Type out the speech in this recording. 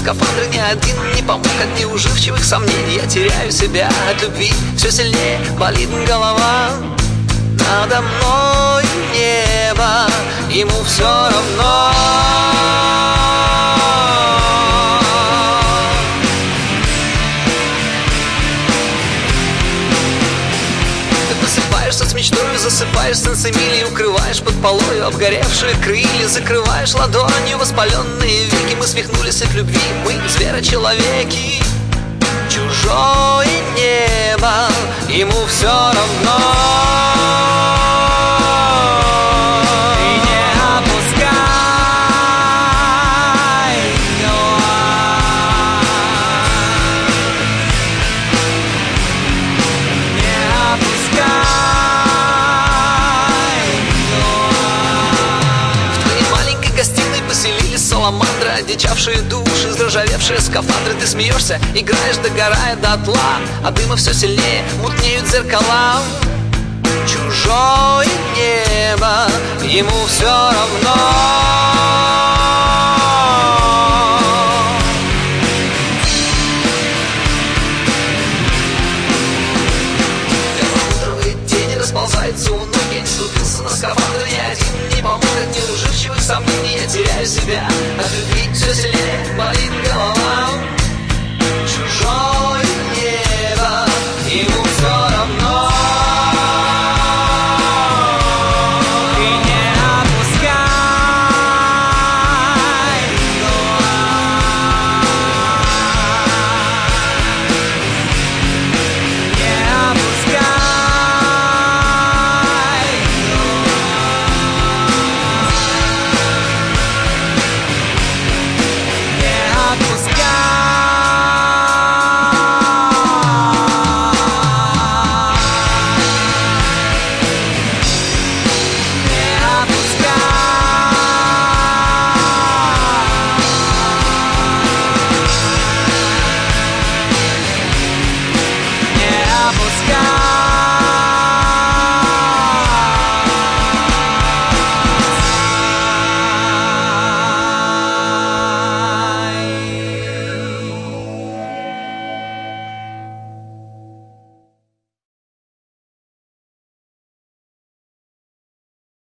скафандре ни один не помог от неуживчивых сомнений. Я теряю себя от любви, все сильнее болит голова. Надо мной небо, ему все равно. С мечтою засыпаешь сенсимилией, укрываешь под полою обгоревшие крылья, закрываешь ладонью воспаленные веки. Мы свихнулись от любви, мы зверочеловеки. Чужое небо, ему все равно. Саламандры, одичавшие души, заржавевшие скафандры. Ты смеешься, играешь, догорая дотла, а дыма все сильнее, мутнеют зеркала. Чужое небо, ему все равно. Перламутровый день расползается у ног. Я не ступился на скафандр, ни один не помог от неуживчивых сомнений. Я теряю себя от любви, все сильнее болит голова.